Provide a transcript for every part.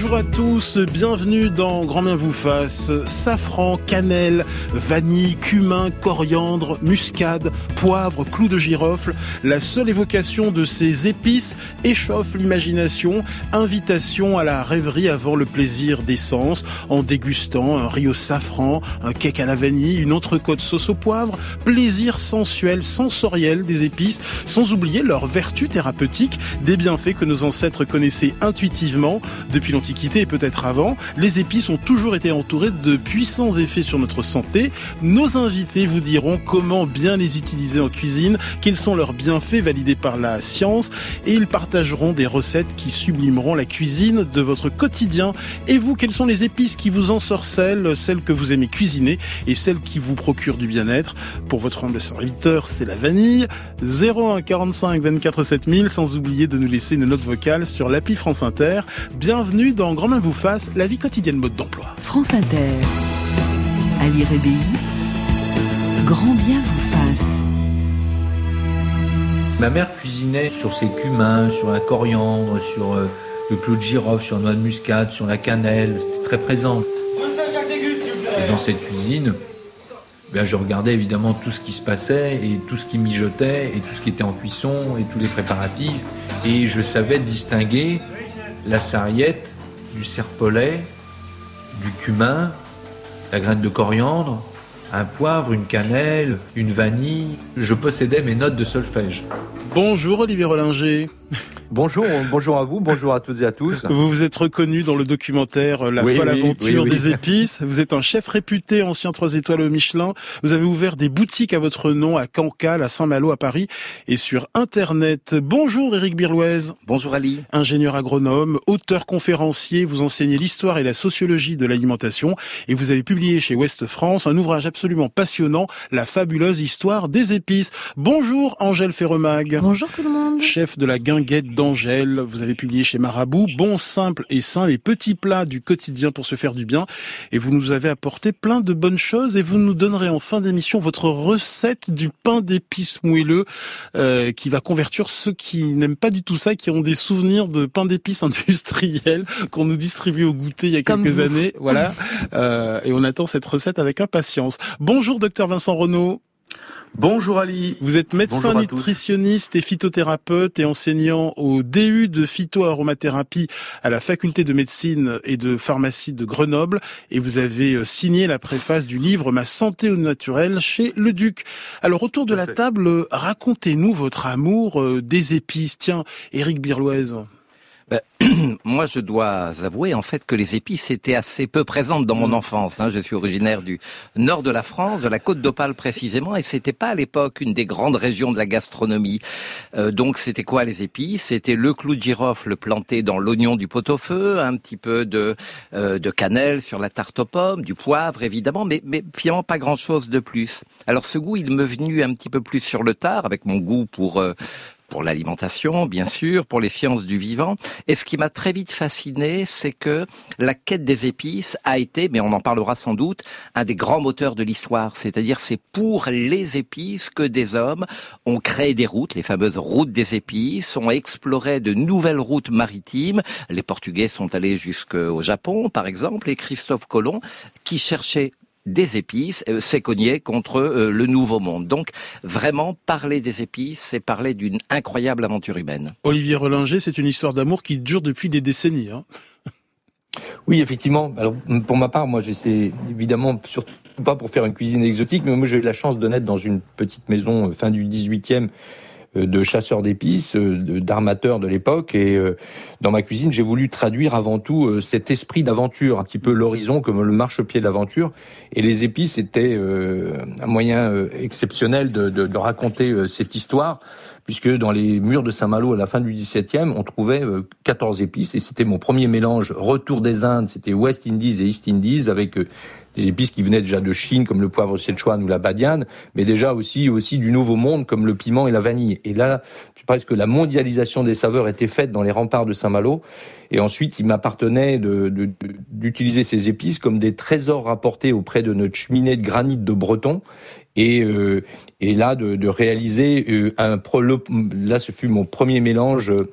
Bonjour à tous, bienvenue dans Grand Bien vous fasse. Safran, cannelle, vanille, cumin, coriandre, muscade, poivre, clou de girofle. La seule évocation de ces épices échauffe l'imagination. Invitation à la rêverie avant le plaisir des sens, en dégustant un riz au safran, un cake à la vanille, une entrecôte sauce au poivre. Plaisir sensuel, sensoriel des épices, sans oublier leurs vertus thérapeutiques, des bienfaits que nos ancêtres connaissaient intuitivement. Depuis l'Antiquité et peut-être avant, les épices ont toujours été entourées de puissants effets sur notre santé. Nos invités vous diront comment bien les utiliser en cuisine, quels sont leurs bienfaits validés par la science, et ils partageront des recettes qui sublimeront la cuisine de votre quotidien. Et vous, quelles sont les épices qui vous ensorcellent, celles que vous aimez cuisiner et celles qui vous procurent du bien-être? Pour votre humble serviteur, c'est la vanille. 01 45 24 7000, sans oublier de nous laisser une note vocale sur l'appli France Inter. Bienvenue dans Grand Bien vous fasse, la vie quotidienne mode d'emploi. France Inter, Ali Rébéi, Grand Bien vous fasse. Ma mère cuisinait sur ses cumins, sur la coriandre, sur le clou de girofle, sur la noix de muscade, sur la cannelle. C'était très présent. Et dans cette cuisine, je regardais évidemment tout ce qui se passait et tout ce qui mijotait et tout ce qui était en cuisson et tous les préparatifs. Et je savais distinguer la sarriette du serpolet, du cumin, la graine de coriandre, un poivre, une cannelle, une vanille. Je possédais mes notes de solfège. Bonjour Olivier Rollinger. Bonjour à vous, bonjour à toutes et à tous. Vous vous êtes reconnu dans le documentaire La folle aventure des épices. Vous êtes un chef réputé, ancien 3 étoiles au Michelin. Vous avez ouvert des boutiques à votre nom à Cancale, à Saint-Malo, à Paris et sur Internet. Bonjour Éric Birlouez. Bonjour Ali. Ingénieur agronome, auteur conférencier, vous enseignez l'histoire et la sociologie de l'alimentation et vous avez publié chez Ouest France un ouvrage absolument passionnant, La fabuleuse histoire des épices. Bonjour Angèle Ferremag. Bonjour tout le monde. Chef de la guinguette d'Angèle, vous avez publié chez Marabout, Bon, simple et sain, les petits plats du quotidien pour se faire du bien. Et vous nous avez apporté plein de bonnes choses et vous nous donnerez en fin d'émission votre recette du pain d'épices moelleux qui va convertir ceux qui n'aiment pas du tout ça, qui ont des souvenirs de pain d'épices industriel qu'on nous distribue au goûter il y a quelques années. Voilà. Et on attend cette recette avec impatience. Bonjour docteur Vincent Renaud. Bonjour Ali. Vous êtes médecin nutritionniste et phytothérapeute et enseignant au DU de phytoaromathérapie à la faculté de médecine et de pharmacie de Grenoble et vous avez signé la préface du livre Ma santé au naturel chez Le Duc. Alors autour de la table, racontez-nous votre amour des épices. Tiens, Éric Birlouez. Moi, je dois avouer en fait que les épices étaient assez peu présentes dans mon enfance. Je suis originaire du nord de la France, de la Côte d'Opale précisément, et c'était pas à l'époque une des grandes régions de la gastronomie. Donc, c'était quoi les épices? C'était le clou de girofle planté dans l'oignon du pot-au-feu, un petit peu de cannelle sur la tarte aux pommes, du poivre évidemment, mais finalement pas grand-chose de plus. Alors, ce goût, il m'est venu un petit peu plus sur le tard, avec mon goût pour l'alimentation, bien sûr, pour les sciences du vivant. Et ce qui m'a très vite fasciné, c'est que la quête des épices a été, mais on en parlera sans doute, un des grands moteurs de l'histoire. C'est-à-dire, c'est pour les épices que des hommes ont créé des routes, les fameuses routes des épices, ont exploré de nouvelles routes maritimes. Les Portugais sont allés jusqu'au Japon, par exemple, et Christophe Colomb, qui cherchait des épices, s'est cogné contre le Nouveau Monde. Donc, vraiment, parler des épices, c'est parler d'une incroyable aventure humaine. Olivier Rollinger, c'est une histoire d'amour qui dure depuis des décennies. Oui, effectivement. Alors, pour ma part, moi, j'essaie évidemment, surtout pas pour faire une cuisine exotique, mais moi, j'ai eu la chance de naître dans une petite maison fin du 18e, de chasseurs d'épices, d'armateurs de l'époque, et dans ma cuisine, j'ai voulu traduire avant tout cet esprit d'aventure, un petit peu l'horizon comme le marchepied de l'aventure, et les épices étaient un moyen exceptionnel de raconter cette histoire, puisque dans les murs de Saint-Malo à la fin du XVIIe, on trouvait 14 épices, et c'était mon premier mélange, retour des Indes, c'était West Indies et East Indies, avec des épices qui venaient déjà de Chine, comme le poivre Szechuan ou la badiane, mais déjà aussi du Nouveau Monde, comme le piment et la vanille. Et là, presque la mondialisation des saveurs était faite dans les remparts de Saint-Malo. Et ensuite, il m'appartenait d'utiliser ces épices comme des trésors rapportés auprès de notre cheminée de granit de Breton. Et là, de réaliser là, ce fut mon premier mélange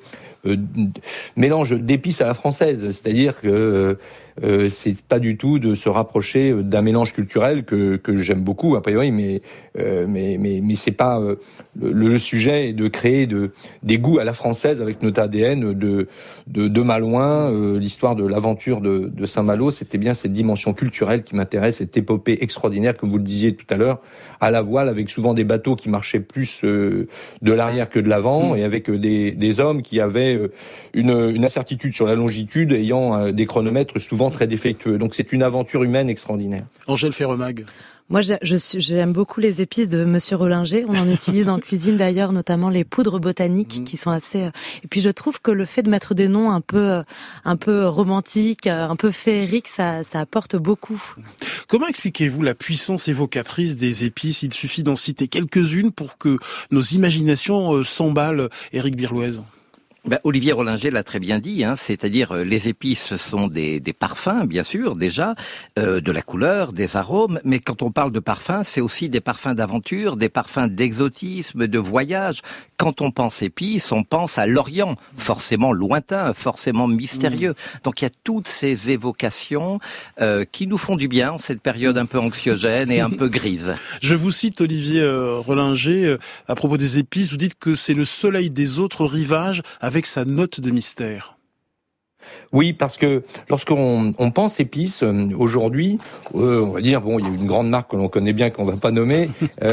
mélange d'épices à la française, c'est-à-dire que c'est pas du tout de se rapprocher d'un mélange culturel que j'aime beaucoup a priori, mais c'est pas le sujet est de créer des goûts à la française avec notre ADN de Malouin. L'histoire de l'aventure de Saint-Malo, c'était bien cette dimension culturelle qui m'intéresse, cette épopée extraordinaire, comme vous le disiez tout à l'heure, à la voile, avec souvent des bateaux qui marchaient plus de l'arrière que de l'avant, et avec des hommes qui avaient une incertitude sur la longitude, ayant des chronomètres souvent très défectueux. Donc c'est une aventure humaine extraordinaire. Angèle Ferremag. Moi, j'aime beaucoup les épices de Monsieur Rollinger. On en utilise en cuisine d'ailleurs, notamment les poudres botaniques qui sont assez. Et puis je trouve que le fait de mettre des noms un peu romantiques, un peu féeriques, ça apporte beaucoup. Comment expliquez-vous la puissance évocatrice des épices ? Il suffit d'en citer quelques-unes pour que nos imaginations s'emballent. Éric Birlouez. Olivier Rollinger l'a très bien dit, c'est-à-dire les épices sont des parfums, bien sûr, déjà, de la couleur, des arômes, mais quand on parle de parfums, c'est aussi des parfums d'aventure, des parfums d'exotisme, de voyage. Quand on pense épices, on pense à l'Orient, forcément lointain, forcément mystérieux. Donc il y a toutes ces évocations qui nous font du bien en cette période un peu anxiogène et un peu grise. Je vous cite Olivier Rollinger, à propos des épices, vous dites que c'est le soleil des autres rivages avec sa note de mystère. Oui, parce que lorsqu'on pense épices, aujourd'hui, on va dire, il y a une grande marque que l'on connaît bien, qu'on va pas nommer,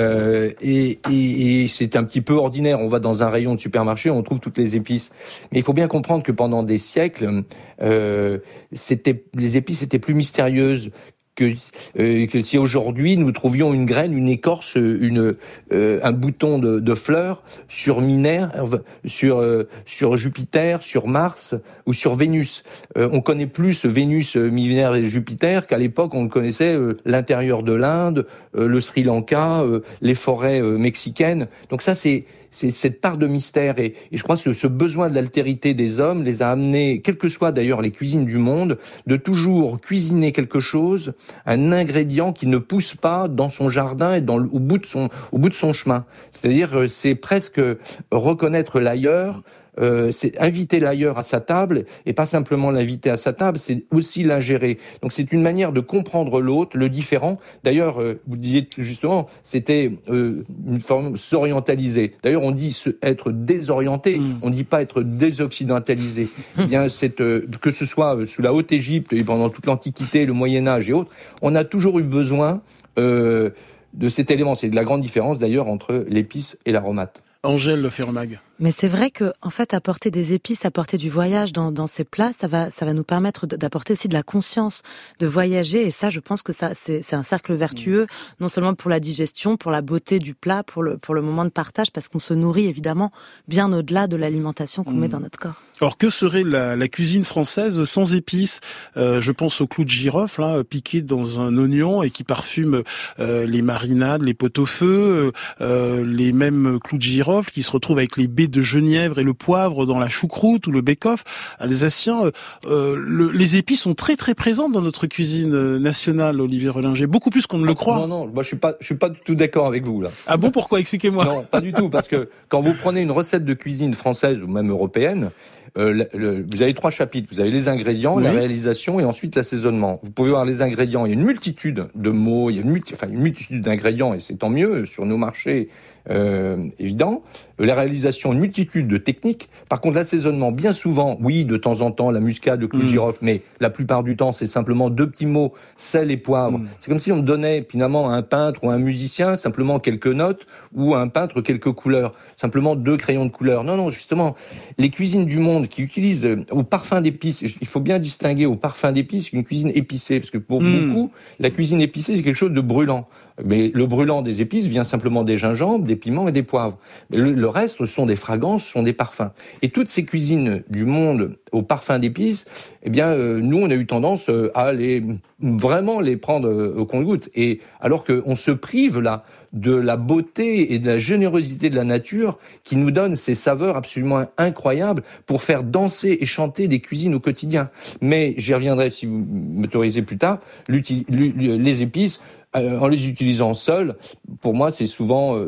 et c'est un petit peu ordinaire. On va dans un rayon de supermarché, on trouve toutes les épices. Mais il faut bien comprendre que pendant des siècles, les épices étaient plus mystérieuses que si aujourd'hui nous trouvions une graine, une écorce, un bouton de fleurs sur Minerve, sur Jupiter, sur Mars ou sur Vénus. On connaît plus Vénus, Minerve et Jupiter qu'à l'époque on connaissait l'intérieur de l'Inde, le Sri Lanka, les forêts mexicaines. Donc ça c'est cette part de mystère et je crois que ce besoin de l'altérité des hommes les a amenés, quelles que soient d'ailleurs les cuisines du monde, de toujours cuisiner quelque chose, un ingrédient qui ne pousse pas dans son jardin et au bout de son chemin. C'est-à-dire c'est presque reconnaître l'ailleurs. C'est inviter l'ailleurs à sa table et pas simplement l'inviter à sa table, c'est aussi l'ingérer. Donc c'est une manière de comprendre l'autre, le différent. D'ailleurs, vous disiez justement, c'était une forme s'orientaliser. D'ailleurs, on dit être désorienté, on dit pas être désoccidentalisé. Eh bien, que ce soit sous la Haute-Égypte et pendant toute l'Antiquité, le Moyen-Âge et autres, on a toujours eu besoin de cet élément. C'est de la grande différence d'ailleurs entre l'épice et l'aromate. Angèle Ferremag. Mais c'est vrai que, en fait, apporter des épices, apporter du voyage dans ces plats, ça va nous permettre d'apporter aussi de la conscience, de voyager. Et ça, je pense que c'est un cercle vertueux, non seulement pour la digestion, pour la beauté du plat, pour le moment de partage, parce qu'on se nourrit évidemment bien au-delà de l'alimentation qu'on met dans notre corps. Alors que serait la cuisine française sans épices ? Je pense au clou de girofle, piqué dans un oignon et qui parfume les marinades, les pot-au-feu, les mêmes clous de girofle qui se retrouvent avec les baies de genièvre et le poivre dans la choucroute ou le bake-off alsacien. Les épices sont très très présentes dans notre cuisine nationale, Olivier Rollinger, beaucoup plus qu'on ne le croit. Non, moi je suis pas du tout d'accord avec vous là. Ah bon, pourquoi ? Expliquez-moi. Non, pas du tout, parce que quand vous prenez une recette de cuisine française ou même européenne, vous avez 3 chapitres. Vous avez les ingrédients, la réalisation et ensuite l'assaisonnement. Vous pouvez voir les ingrédients. Il y a une multitude de mots, il y a une multitude d'ingrédients et c'est tant mieux sur nos marchés. Évident. La réalisation, une multitude de techniques. Par contre, l'assaisonnement, bien souvent, oui, de temps en temps, la muscade, le clou de girofle, mais la plupart du temps, c'est simplement 2 petits mots, sel et poivre. C'est comme si on donnait finalement à un peintre ou à un musicien simplement quelques notes ou à un peintre quelques couleurs. Simplement 2 crayons de couleur. Non, justement, les cuisines du monde qui utilisent au parfum d'épices, il faut bien distinguer au parfum d'épices qu'une cuisine épicée, parce que pour beaucoup, la cuisine épicée, c'est quelque chose de brûlant. Mais le brûlant des épices vient simplement des gingembres, des piments et des poivres. Mais le reste sont des fragrances, sont des parfums. Et toutes ces cuisines du monde au parfum d'épices, eh bien, nous, on a eu tendance à vraiment les prendre au compte-gouttes. Et alors qu'on se prive là de la beauté et de la générosité de la nature qui nous donne ces saveurs absolument incroyables pour faire danser et chanter des cuisines au quotidien. Mais j'y reviendrai si vous m'autorisez plus tard. Les épices En les utilisant seuls, pour moi, c'est souvent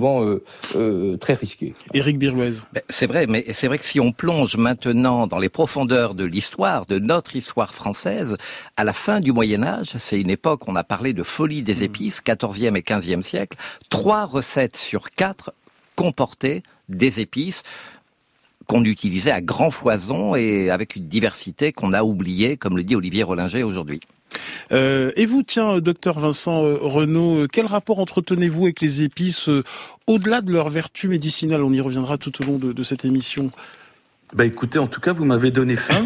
très risqué. Éric Birlouez. C'est vrai, mais c'est vrai que si on plonge maintenant dans les profondeurs de l'histoire, de notre histoire française, à la fin du Moyen-Âge, c'est une époque, on a parlé de folie des épices, 14e et 15e siècle, 3 recettes sur 4 comportaient des épices qu'on utilisait à grand foison et avec une diversité qu'on a oubliée, comme le dit Olivier Rollinger aujourd'hui. Et vous, tiens, docteur Vincent Renaud, quel rapport entretenez-vous avec les épices au-delà de leur vertu médicinale? On y reviendra tout au long de cette émission. Écoutez, en tout cas, vous m'avez donné faim.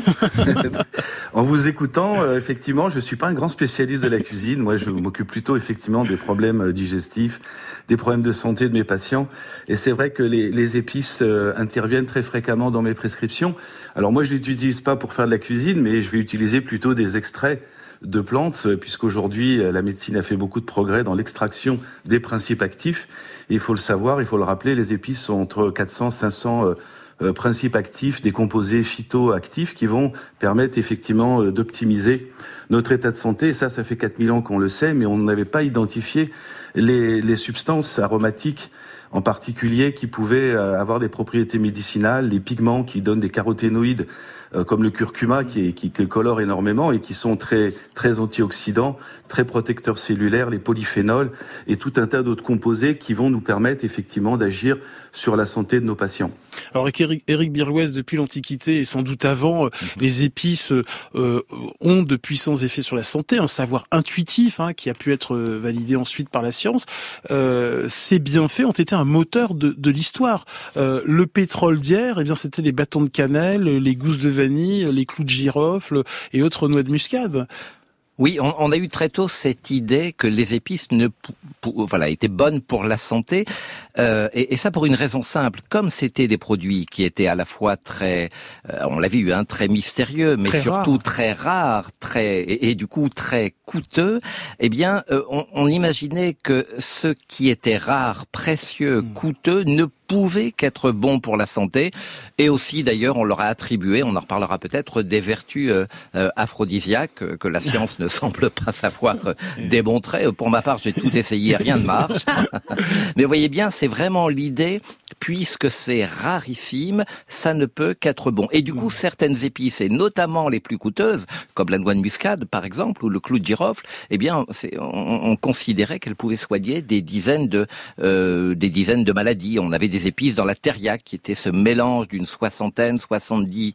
En vous écoutant, effectivement, je suis pas un grand spécialiste de la cuisine. Moi, je m'occupe plutôt, effectivement, des problèmes digestifs, des problèmes de santé de mes patients. Et c'est vrai que les épices interviennent très fréquemment dans mes prescriptions. Alors moi, je les utilise pas pour faire de la cuisine, mais je vais utiliser plutôt des extraits de plantes, puisqu'aujourd'hui, la médecine a fait beaucoup de progrès dans l'extraction des principes actifs. Et il faut le savoir, il faut le rappeler, les épices sont entre 400 et 500 principes actifs, des composés phytoactifs qui vont permettre effectivement d'optimiser notre état de santé. Et ça fait 4000 ans qu'on le sait, mais on n'avait pas identifié les substances aromatiques en particulier qui pouvaient avoir des propriétés médicinales, les pigments qui donnent des caroténoïdes comme le curcuma qui colore énormément et qui sont très très antioxydants, très protecteurs cellulaires, les polyphénols et tout un tas d'autres composés qui vont nous permettre effectivement d'agir sur la santé de nos patients. Alors avec Éric Birlouez, depuis l'Antiquité et sans doute avant, les épices ont de puissants effets sur la santé, un savoir intuitif qui a pu être validé ensuite par la science. Ces bienfaits ont été un moteur de l'histoire. Le pétrole d'hier, c'était les bâtons de cannelle, les gousses de vanille, les clous de girofle et autres noix de muscade. Oui, on a eu très tôt cette idée que les épices étaient bonnes pour la santé, et ça pour une raison simple. Comme c'était des produits qui étaient à la fois très, on l'a vu, très mystérieux, mais très surtout rare. Très rares, et du coup très coûteux. On imaginait que ce qui était rare, précieux, coûteux ne pouvait qu'être bon pour la santé, et aussi d'ailleurs on leur a attribué, on en reparlera peut-être, des vertus aphrodisiaques que la science ne semble pas savoir démontrer. Pour ma part, j'ai tout essayé, rien ne marche. Mais vous voyez bien, c'est vraiment l'idée, puisque c'est rarissime, ça ne peut qu'être bon. Et du coup, certaines épices, et notamment les plus coûteuses, comme la noix de muscade par exemple, ou le clou de girofle, on considérait qu'elles pouvaient soigner des dizaines de maladies. On avait des épices dans la thériaque, qui était ce mélange d'une 70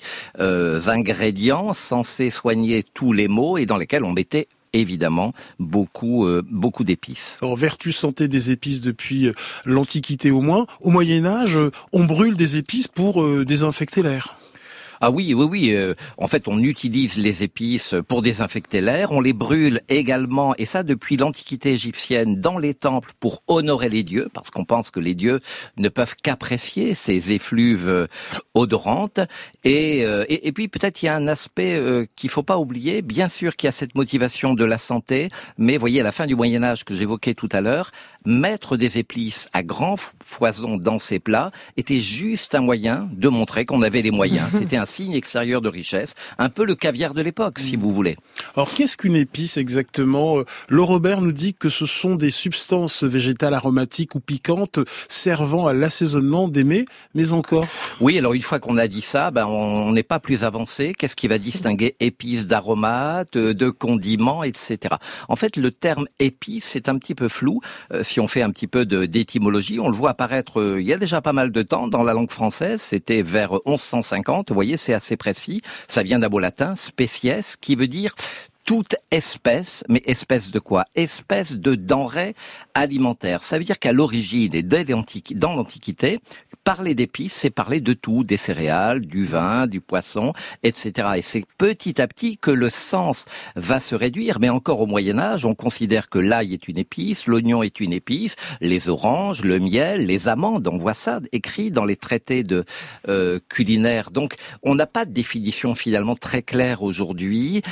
ingrédients censés soigner tous les maux et dans lesquels on mettait évidemment beaucoup d'épices. Alors, vertu santé des épices depuis l'Antiquité au moins. Au Moyen-Âge, on brûle des épices pour désinfecter l'air. Ah oui. En fait, on utilise les épices pour désinfecter l'air. On les brûle également, et ça depuis l'Antiquité égyptienne, dans les temples pour honorer les dieux, parce qu'on pense que les dieux ne peuvent qu'apprécier ces effluves odorantes. Et puis peut-être il y a un aspect qu'il faut pas oublier. Bien sûr qu'il y a cette motivation de la santé, mais voyez, à la fin du Moyen-Âge que j'évoquais tout à l'heure, mettre des épices à grand foison dans ses plats était juste un moyen de montrer qu'on avait les moyens. C'était un signe extérieur de richesse, un peu le caviar de l'époque, si vous voulez. Alors, qu'est-ce qu'une épice exactement? Laure Robert nous dit que ce sont des substances végétales aromatiques ou piquantes servant à l'assaisonnement des mets, mais encore. Oui, alors une fois qu'on a dit ça, on n'est pas plus avancé. Qu'est-ce qui va distinguer épices d'aromates, de condiments, etc. En fait, le terme épice, c'est un petit peu flou. Si on fait un petit peu d'étymologie, on le voit apparaître il y a déjà pas mal de temps dans la langue française. C'était vers 1150, vous voyez, c'est assez précis. Ça vient d'un mot latin, species, qui veut dire toute espèce, mais espèce de quoi? Espèce de denrée alimentaire. Ça veut dire qu'à l'origine et dans l'Antiquité, parler d'épices, c'est parler de tout, des céréales, du vin, du poisson, etc. Et c'est petit à petit que le sens va se réduire. Mais encore au Moyen-Âge, on considère que l'ail est une épice, l'oignon est une épice, les oranges, le miel, les amandes, on voit ça écrit dans les traités de culinaires. Donc, on n'a pas de définition finalement très claire aujourd'hui.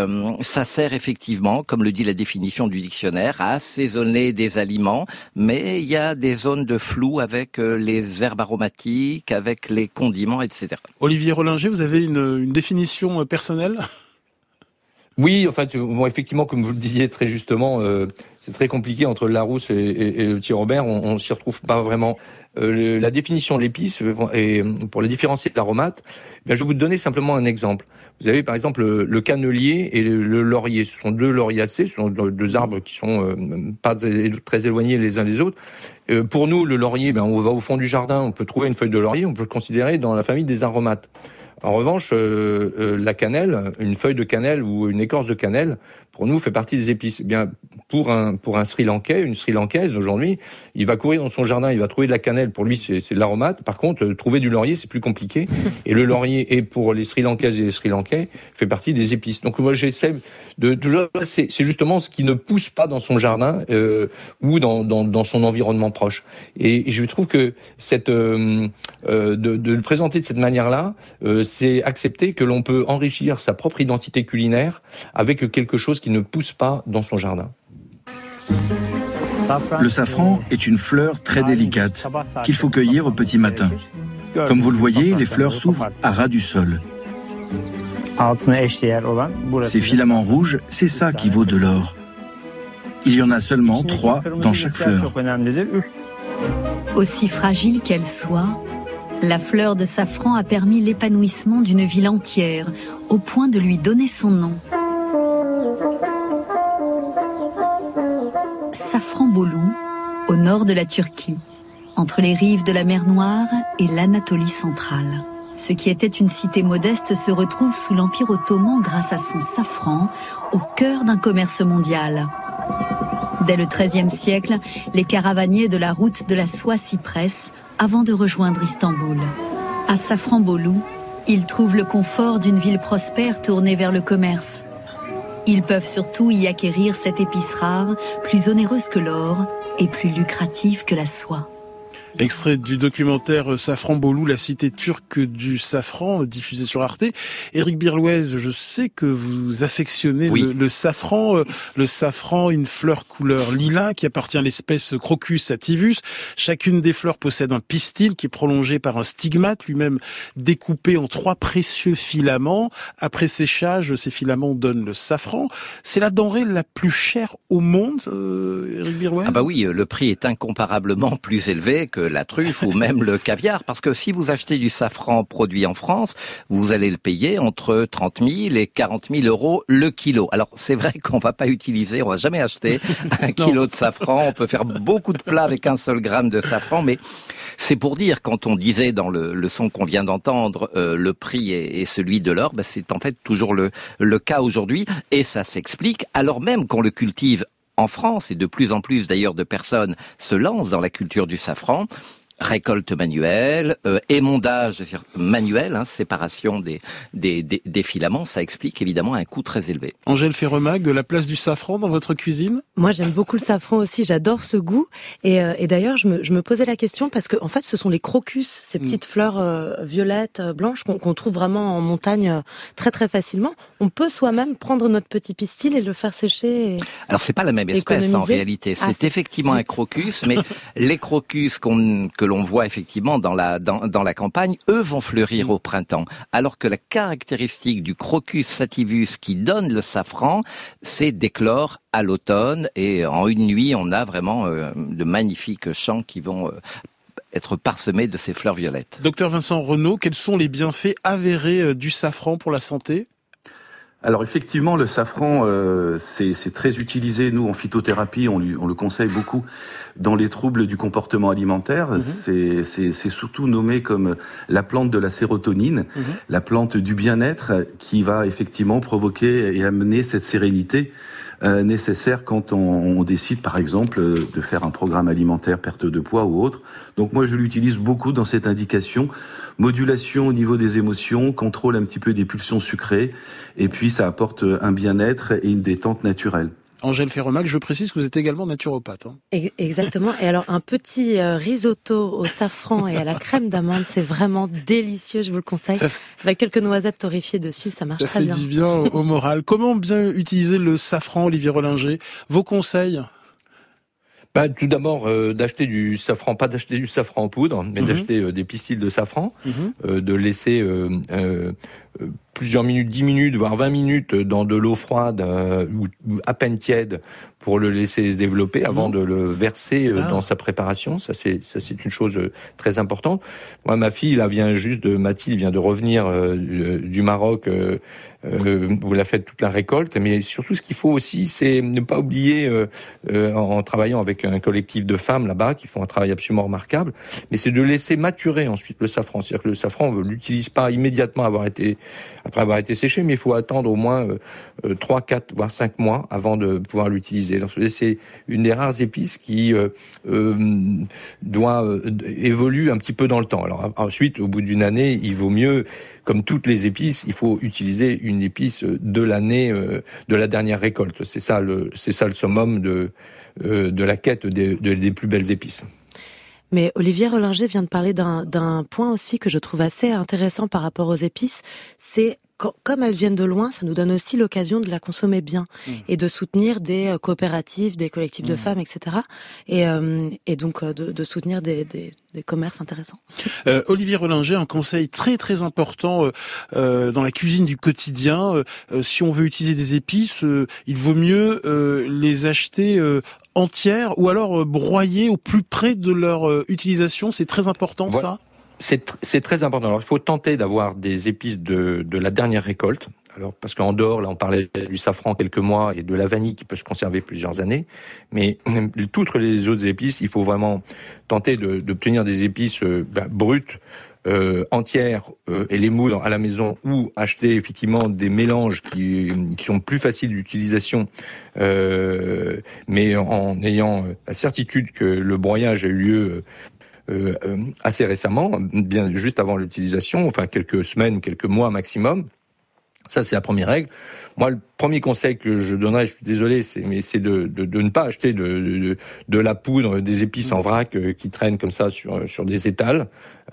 Ça sert effectivement, comme le dit la définition du dictionnaire, à assaisonner des aliments, mais il y a des zones de flou avec les herbes aromatiques, avec les condiments, etc. Olivier Rollinger, vous avez une définition personnelle ? Oui, enfin, bon, effectivement, comme vous le disiez très justement, c'est très compliqué entre le Larousse et le petit Robert. On s'y retrouve pas vraiment. La définition de l'épice et pour la différencier de l'aromate, je vais vous donner simplement un exemple. Vous avez par exemple le cannelier et le laurier. Ce sont deux lauriacées, ce sont deux arbres qui sont pas très éloignés les uns des autres. Pour nous, le laurier, on va au fond du jardin, on peut trouver une feuille de laurier, on peut le considérer dans la famille des aromates. En revanche, la cannelle, une feuille de cannelle ou une écorce de cannelle, pour nous, fait partie des épices. Eh bien, pour un Sri Lankais, une Sri Lankaise aujourd'hui, il va courir dans son jardin, il va trouver de la cannelle. Pour lui, c'est de l'aromate. Par contre, trouver du laurier, c'est plus compliqué. Et le laurier, et pour les Sri Lankaises et les Sri Lankais, fait partie des épices. Donc moi, j'essaie de toujours, c'est justement ce qui ne pousse pas dans son jardin ou dans son environnement proche. Et je trouve que de le présenter de cette manière-là, c'est accepter que l'on peut enrichir sa propre identité culinaire avec quelque chose qui ne pousse pas dans son jardin. Le safran est une fleur très délicate qu'il faut cueillir au petit matin. Comme vous le voyez, les fleurs s'ouvrent à ras du sol. Ces filaments rouges, c'est ça qui vaut de l'or. Il y en a seulement 3 dans chaque fleur. Aussi fragile qu'elle soit, la fleur de safran a permis l'épanouissement d'une ville entière, au point de lui donner son nom. Safranbolu, au nord de la Turquie, entre les rives de la mer Noire et l'Anatolie centrale. Ce qui était une cité modeste se retrouve sous l'Empire ottoman grâce à son safran, au cœur d'un commerce mondial. Dès le XIIIe siècle, les caravaniers de la route de la soie s'y pressent avant de rejoindre Istanbul. À Safranbolu, ils trouvent le confort d'une ville prospère tournée vers le commerce. Ils peuvent surtout y acquérir cette épice rare, plus onéreuse que l'or et plus lucrative que la soie. Extrait du documentaire Safranbolu, la cité turque du safran, diffusé sur Arte. Éric Birlouez, je sais que vous affectionnez le safran. Le safran, une fleur couleur lilas qui appartient à l'espèce Crocus sativus. Chacune des fleurs possède un pistil qui est prolongé par un stigmate, lui-même découpé en 3 précieux filaments. Après séchage, ces filaments donnent le safran. C'est la denrée la plus chère au monde, Éric Birlouez ? Ah bah oui, le prix est incomparablement plus élevé que la truffe ou même le caviar, parce que si vous achetez du safran produit en France, vous allez le payer entre 30 000 et 40 000 euros le kilo. Alors c'est vrai qu'on va jamais acheter un kilo de safran, on peut faire beaucoup de plats avec un seul gramme de safran, mais c'est pour dire, quand on disait dans le son qu'on vient d'entendre, le prix est celui de l'or, c'est en fait toujours le cas aujourd'hui, et ça s'explique alors même qu'on le cultive en France, et de plus en plus d'ailleurs de personnes se lancent dans la culture du safran. Récolte manuelle, émondage manuel, séparation des filaments, ça explique évidemment un coût très élevé. Angèle Ferremag, la place du safran dans votre cuisine ? Moi, j'aime beaucoup le safran aussi, j'adore ce goût. Et d'ailleurs, je me posais la question parce que, en fait, ce sont les crocus, ces petites fleurs violettes, blanches, qu'on trouve vraiment en montagne très très facilement. On peut soi-même prendre notre petit pistil et le faire sécher. Alors, c'est pas la même espèce en réalité. C'est effectivement un crocus, mais les crocus que l'on voit effectivement dans la campagne, eux vont fleurir au printemps. Alors que la caractéristique du Crocus sativus qui donne le safran, c'est d'éclore à l'automne, et en une nuit, on a vraiment de magnifiques champs qui vont être parsemés de ces fleurs violettes. Docteur Vincent Renaud, quels sont les bienfaits avérés du safran pour la santé ? Alors effectivement, le safran, c'est très utilisé. Nous, en phytothérapie, on le conseille beaucoup dans les troubles du comportement alimentaire. C'est surtout nommé comme la plante de la sérotonine, la plante du bien-être, qui va effectivement provoquer et amener cette sérénité nécessaire quand on décide, par exemple, de faire un programme alimentaire, perte de poids ou autre. Donc moi, je l'utilise beaucoup dans cette indication. Modulation au niveau des émotions, contrôle un petit peu des pulsions sucrées, et puis ça apporte un bien-être et une détente naturelle. Angèle Ferremag, je précise que vous êtes également naturopathe. Exactement. Et alors, un petit risotto au safran et à la crème d'amande, c'est vraiment délicieux, je vous le conseille. Avec quelques noisettes torréfiées dessus, ça marche très bien. Ça fait du bien au moral. Comment bien utiliser le safran, Olivier Rollinger ? Vos conseils ? Tout d'abord, d'acheter du safran, pas d'acheter du safran en poudre, mais d'acheter des pistils de safran, de laisser plusieurs minutes, 10 minutes, voire 20 minutes dans de l'eau froide ou à peine tiède pour le laisser se développer avant de le verser dans sa préparation. Ça c'est une chose très importante. Moi, ma fille, Mathilde vient de revenir du Maroc, où elle a fait toute la récolte. Mais surtout, ce qu'il faut aussi, c'est ne pas oublier, en travaillant avec un collectif de femmes là-bas, qui font un travail absolument remarquable, mais c'est de laisser maturer ensuite le safran. C'est-à-dire que le safran, on ne l'utilise pas immédiatement après avoir été séché, mais il faut attendre au moins 3, 4, voire 5 mois avant de pouvoir l'utiliser. Donc, c'est une des rares épices qui évolue un petit peu dans le temps. Alors ensuite, au bout d'une année, il vaut mieux, comme toutes les épices, il faut utiliser une épice de l'année, de la dernière récolte. C'est ça le summum de la quête des plus belles épices. Mais Olivier Rollinger vient de parler d'un point aussi que je trouve assez intéressant par rapport aux épices, c'est comme elles viennent de loin, ça nous donne aussi l'occasion de la consommer bien et de soutenir des coopératives, des collectifs de femmes, etc. Et donc de soutenir des commerces intéressants. Olivier Rollinger, un conseil très très important dans la cuisine du quotidien. Si on veut utiliser des épices, il vaut mieux les acheter entières ou alors broyées au plus près de leur utilisation. C'est très important, ça. C'est très important. Alors, il faut tenter d'avoir des épices de la dernière récolte. Alors, parce qu'en dehors, là, on parlait du safran quelques mois et de la vanille qui peut se conserver plusieurs années. Mais toutes les autres épices, il faut vraiment tenter d'obtenir des épices brutes, entières, et les moudre à la maison, ou acheter effectivement des mélanges qui sont plus faciles d'utilisation, mais en ayant la certitude que le broyage a eu lieu assez récemment, bien juste avant l'utilisation, enfin quelques semaines ou quelques mois maximum. Ça, c'est la première règle. Moi, le premier conseil que je donnerais, je suis désolé, c'est de ne pas acheter de la poudre, des épices en vrac qui traînent comme ça sur des étals,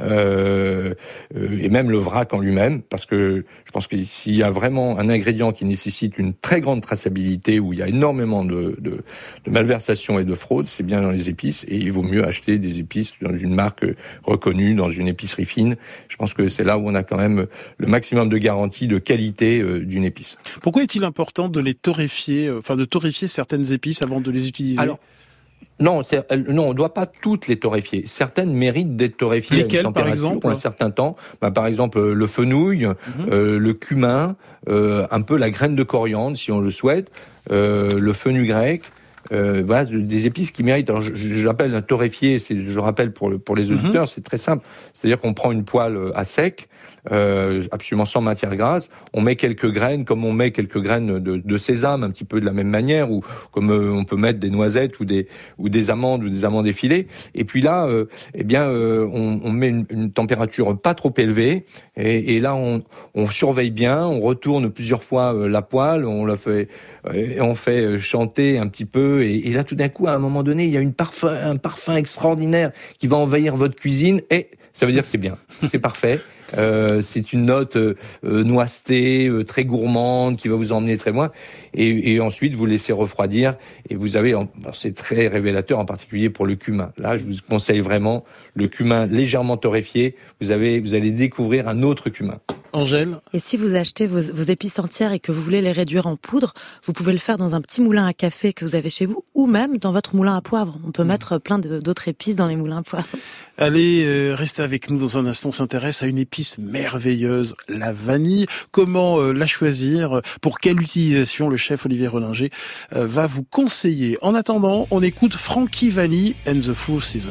et même le vrac en lui-même, parce que je pense que s'il y a vraiment un ingrédient qui nécessite une très grande traçabilité, où il y a énormément de malversations et de fraude, c'est bien dans les épices, et il vaut mieux acheter des épices dans une marque reconnue, dans une épicerie fine. Je pense que c'est là où on a quand même le maximum de garantie de qualité d'une épice. Pourquoi est-il important de les torréfier, de torréfier certaines épices avant de les utiliser? Alors, non, on ne doit pas toutes les torréfier. Certaines méritent d'être torréfiées. Lesquelles, par exemple? Pour un certain temps. Par exemple, le fenouil, le cumin, un peu la graine de coriandre, si on le souhaite, le fenugrec. Voilà, des épices qui méritent. Alors, j'appelle un torréfié, je rappelle pour les auditeurs, c'est très simple. C'est-à-dire qu'on prend une poêle à sec, absolument sans matière grasse. On met quelques graines, comme on met quelques graines de sésame, un petit peu de la même manière, ou comme on peut mettre des noisettes ou des amandes effilées. Et puis là, on met une température pas trop élevée. Et là, on surveille bien, on retourne plusieurs fois la poêle, on fait chanter un petit peu. Et là, tout d'un coup, à un moment donné, il y a un parfum extraordinaire qui va envahir votre cuisine. Et ça veut dire que c'est bien, c'est parfait. C'est une note noisetée, très gourmande, qui va vous emmener très loin. Et ensuite, vous laissez refroidir. Et vous avez, c'est très révélateur, en particulier pour le cumin. Là, je vous conseille vraiment le cumin légèrement torréfié. Vous allez découvrir un autre cumin. Angèle? Et si vous achetez vos épices entières et que vous voulez les réduire en poudre, vous pouvez le faire dans un petit moulin à café que vous avez chez vous, ou même dans votre moulin à poivre. On peut mettre plein d'autres épices dans les moulins à poivre. Allez, restez avec nous dans un instant. On s'intéresse à une épice merveilleuse, la vanille. Comment la choisir? Pour quelle utilisation? Le chef Olivier Rollinger va vous conseiller. En attendant, on écoute Frankie Valli and the Full Season.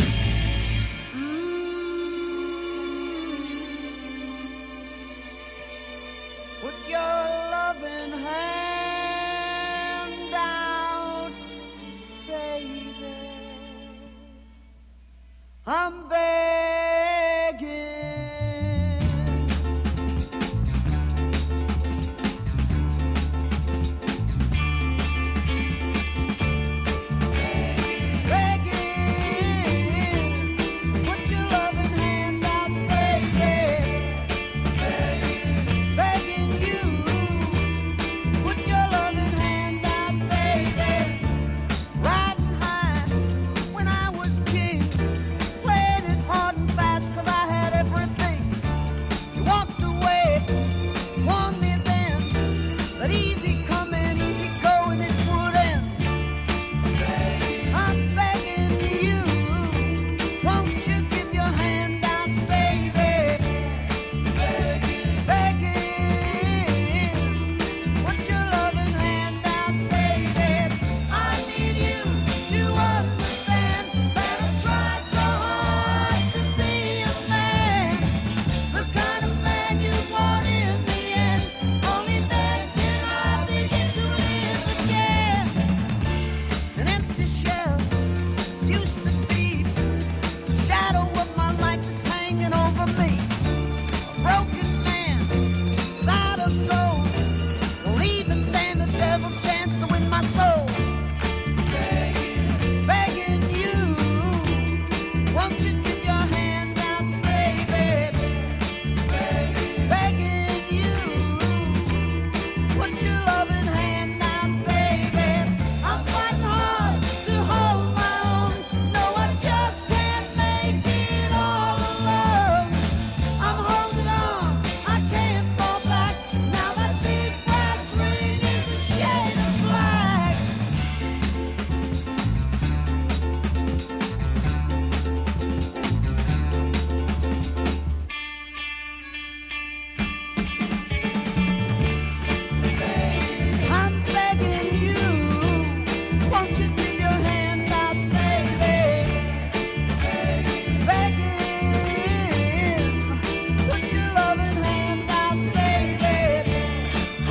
I'm begging. Begging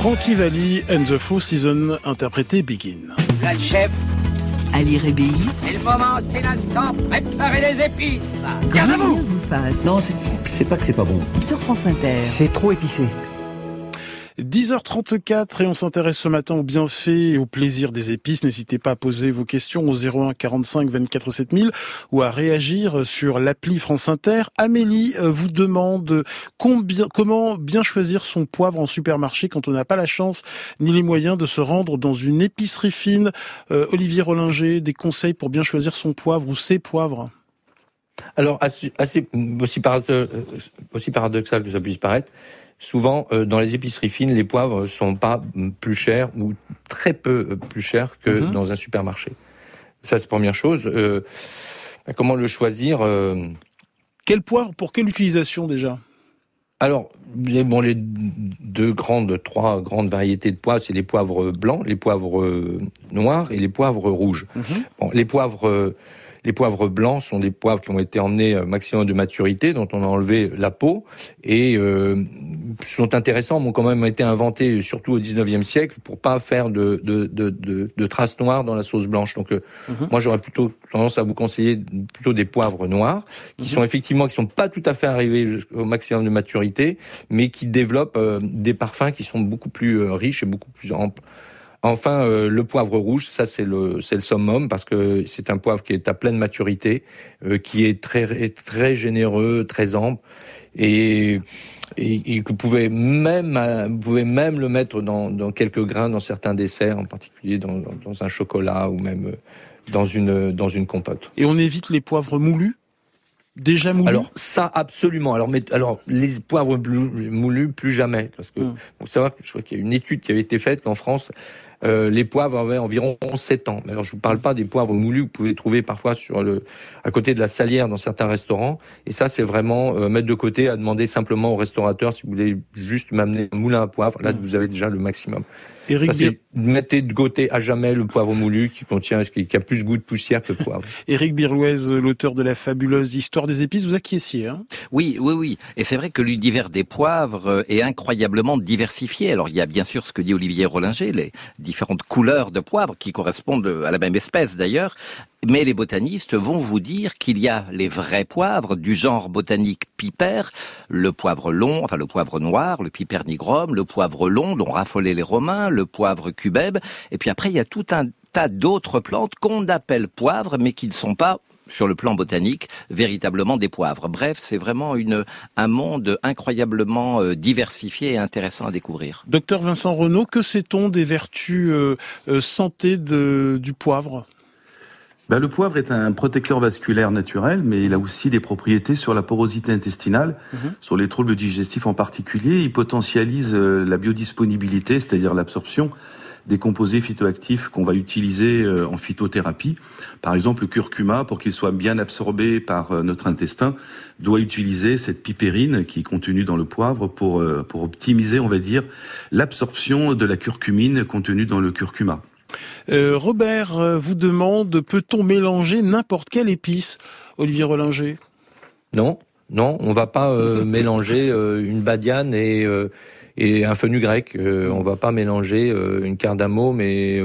Frankie Valli and the Four Seasons, interprété Begin. La chef, Ali Rébéi, c'est le moment, c'est l'instant, préparez les épices. Grand bien vous fasse. Non, c'est pas que c'est pas bon. Sur France Inter. C'est trop épicé. 10h34 et on s'intéresse ce matin aux bienfaits et au plaisir des épices. N'hésitez pas à poser vos questions au 01 45 24 7000 ou à réagir sur l'appli France Inter. Amélie vous demande comment bien choisir son poivre en supermarché quand on n'a pas la chance ni les moyens de se rendre dans une épicerie fine. Olivier Rollinger, des conseils pour bien choisir son poivre ou ses poivres? Alors, aussi paradoxal que ça puisse paraître, souvent, dans les épiceries fines, les poivres sont pas plus chers ou très peu plus chers que dans un supermarché. Ça, c'est la première chose. Comment le choisir Quel poivre pour quelle utilisation déjà? Alors, bon, trois grandes variétés de poivres, c'est les poivres blancs, les poivres noirs et les poivres rouges. Bon, les poivres blancs sont des poivres qui ont été emmenés maximum de maturité, dont on a enlevé la peau, et sont intéressants, mais ont quand même été inventés surtout au 19e siècle pour pas faire de traces noires dans la sauce blanche. Donc moi j'aurais plutôt tendance à vous conseiller plutôt des poivres noirs, qui sont pas tout à fait arrivés jusqu'au maximum de maturité, mais qui développent des parfums qui sont beaucoup plus riches et beaucoup plus amples. Enfin, le poivre rouge, ça c'est le summum parce que c'est un poivre qui est à pleine maturité, qui est très généreux, très ample et que vous pouvez même le mettre dans quelques grains dans certains desserts, en particulier dans un chocolat ou même dans une compote. Et on évite les poivres moulus? Déjà moulu? Alors ça absolument. Alors les poivres moulus plus jamais, parce que faut savoir que je crois qu'il y a une étude qui avait été faite qu'en France les poivres avaient environ 7 ans. Mais alors je vous parle pas des poivres moulus que vous pouvez trouver parfois à côté de la salière dans certains restaurants. Et ça c'est vraiment mettre de côté, à demander simplement au restaurateur si vous voulez juste m'amener un moulin à poivre. Là vous avez déjà le maximum. Mettez de côté à jamais le poivre moulu qui a plus goût de poussière que de poivre. Éric Birlouez, l'auteur de la fabuleuse Histoire des épices, vous acquiesciez, hein? Oui. Et c'est vrai que l'univers des poivres est incroyablement diversifié. Alors il y a bien sûr ce que dit Olivier Rollinger, les différentes couleurs de poivre qui correspondent à la même espèce d'ailleurs. Mais les botanistes vont vous dire qu'il y a les vrais poivres du genre botanique piper, le poivre long, enfin le poivre noir, le piper nigrum, le poivre long dont raffolaient les Romains, le poivre cubeb. Et puis après, il y a tout un tas d'autres plantes qu'on appelle poivres, mais qui ne sont pas, sur le plan botanique, véritablement des poivres. Bref, c'est vraiment un monde incroyablement diversifié et intéressant à découvrir. Docteur Vincent Renaud, que sait-on des vertus santé du poivre? Le poivre est un protecteur vasculaire naturel, mais il a aussi des propriétés sur la porosité intestinale, sur les troubles digestifs en particulier. Il potentialise la biodisponibilité, c'est-à-dire l'absorption des composés phytoactifs qu'on va utiliser en phytothérapie. Par exemple, le curcuma, pour qu'il soit bien absorbé par notre intestin, doit utiliser cette pipérine qui est contenue dans le poivre pour optimiser, on va dire, l'absorption de la curcumine contenue dans le curcuma. Robert vous demande, peut-on mélanger n'importe quelle épice? Olivier Rollinger? Non, on va pas mélanger une badiane et un fenugrec. On va pas mélanger une cardamome et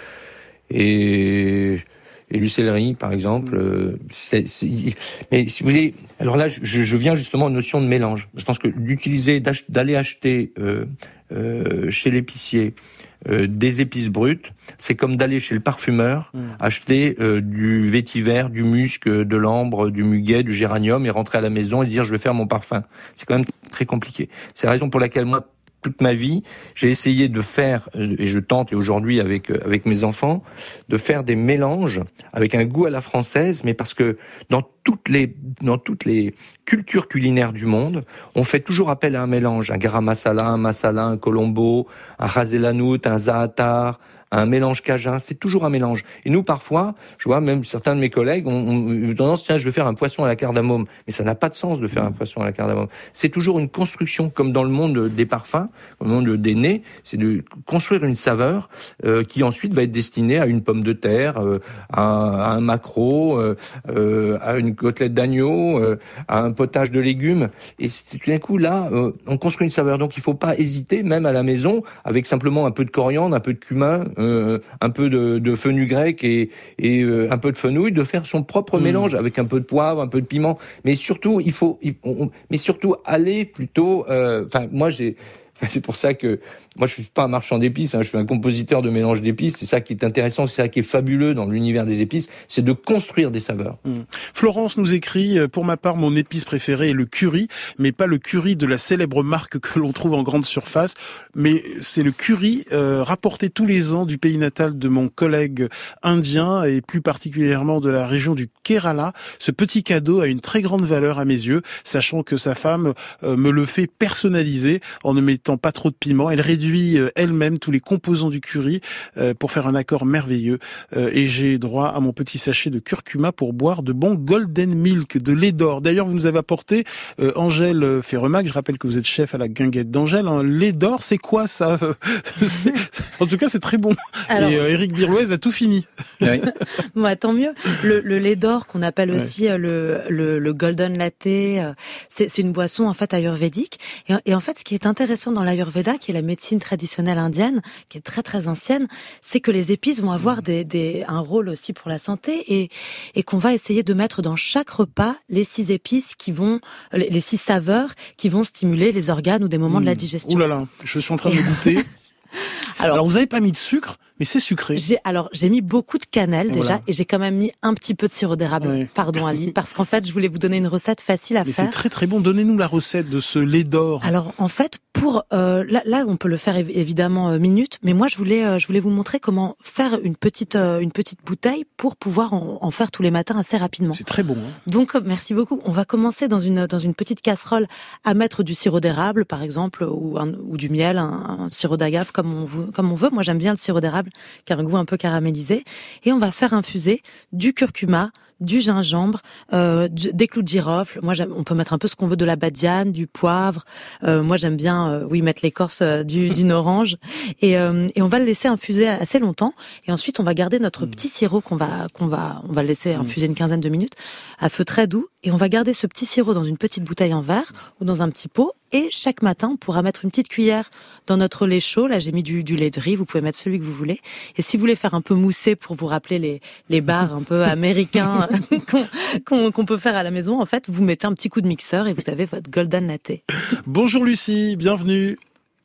du céleri, par exemple. Mais si vous voulez, alors là, je viens justement aux notions de mélange. Je pense que d'aller acheter chez l'épicier des épices brutes, c'est comme d'aller chez le parfumeur acheter du vétiver, du musc, de l'ambre, du muguet, du géranium et rentrer à la maison et dire je vais faire mon parfum. C'est quand même très compliqué. C'est la raison pour laquelle moi, toute ma vie, j'ai essayé de faire, et je tente, et aujourd'hui avec mes enfants, de faire des mélanges avec un goût à la française, mais parce que dans toutes les cultures culinaires du monde, on fait toujours appel à un mélange, un garam masala, un colombo, un ras el hanout, un za'atar, à un mélange cajun. C'est toujours un mélange. Et nous, parfois, je vois même certains de mes collègues ont tendance, tiens, je vais faire un poisson à la cardamome. Mais ça n'a pas de sens de faire un poisson à la cardamome. C'est toujours une construction, comme dans le monde des parfums, dans le monde des nez, c'est de construire une saveur qui ensuite va être destinée à une pomme de terre, à un maquereau, à une côtelette d'agneau, à un potage de légumes. Et tout d'un coup, là, on construit une saveur. Donc, il faut pas hésiter, même à la maison, avec simplement un peu de coriandre, un peu de cumin, un peu de fenugrec et un peu de fenouil, de faire son propre mélange avec un peu de poivre, un peu de piment. Mais surtout, mais surtout aller plutôt. C'est pour ça que moi je suis pas un marchand d'épices, je suis un compositeur de mélange d'épices. C'est ça qui est intéressant, c'est ça qui est fabuleux dans l'univers des épices, c'est de construire des saveurs. Florence nous écrit, pour ma part, mon épice préférée est le curry, mais pas le curry de la célèbre marque que l'on trouve en grande surface, mais c'est le curry rapporté tous les ans du pays natal de mon collègue indien et plus particulièrement de la région du Kerala. Ce petit cadeau a une très grande valeur à mes yeux, sachant que sa femme me le fait personnaliser en ne mettant pas trop de piment. Elle réduit elle-même tous les composants du curry pour faire un accord merveilleux. Et j'ai droit à mon petit sachet de curcuma pour boire de bon golden milk, de lait d'or. D'ailleurs, vous nous avez apporté, Angèle Ferremac, je rappelle que vous êtes chef à la guinguette d'Angèle. Un lait d'or, c'est quoi ça? En tout cas, c'est très bon. Alors, et Éric Birlouez a tout fini. Oui. Bon, tant mieux. Le lait d'or, qu'on appelle aussi le golden latte, c'est une boisson en fait ayurvédique. Et en fait, ce qui est intéressant dans l'ayurveda, qui est la médecine traditionnelle indienne, qui est très très ancienne, c'est que les épices vont avoir un rôle aussi pour la santé et qu'on va essayer de mettre dans chaque repas les 6 épices les 6 saveurs qui vont stimuler les organes ou des moments de la digestion. Ouh là là, je suis en train de goûter. Alors vous avez pas mis de sucre, mais c'est sucré. J'ai mis beaucoup de cannelle déjà, voilà. Et j'ai quand même mis un petit peu de sirop d'érable. Ouais. Pardon Ali, parce qu'en fait, je voulais vous donner une recette facile à faire. Mais c'est très très bon. Donnez-nous la recette de ce lait d'or. Alors en fait, là, on peut le faire évidemment minute, mais moi je voulais vous montrer comment faire une petite bouteille pour pouvoir en faire tous les matins assez rapidement. C'est très bon. Hein. Donc merci beaucoup. On va commencer dans une petite casserole à mettre du sirop d'érable par exemple ou du miel, un sirop d'agave comme on veut. Moi j'aime bien le sirop d'érable qui a un goût un peu caramélisé, et on va faire infuser du curcuma, du gingembre, des clous de girofle. Moi, on peut mettre un peu ce qu'on veut, de la badiane, du poivre. Moi, j'aime bien, mettre l'écorce d'une orange. Et on va le laisser infuser assez longtemps. Et ensuite, on va garder notre petit sirop on va le laisser infuser une quinzaine de minutes à feu très doux. Et on va garder ce petit sirop dans une petite bouteille en verre ou dans un petit pot. Et chaque matin, on pourra mettre une petite cuillère dans notre lait chaud. Là, j'ai mis du lait de riz. Vous pouvez mettre celui que vous voulez. Et si vous voulez faire un peu moussé pour vous rappeler les bars un peu américains qu'on peut faire à la maison, en fait, vous mettez un petit coup de mixeur et vous avez votre golden latte. Bonjour Lucie, bienvenue.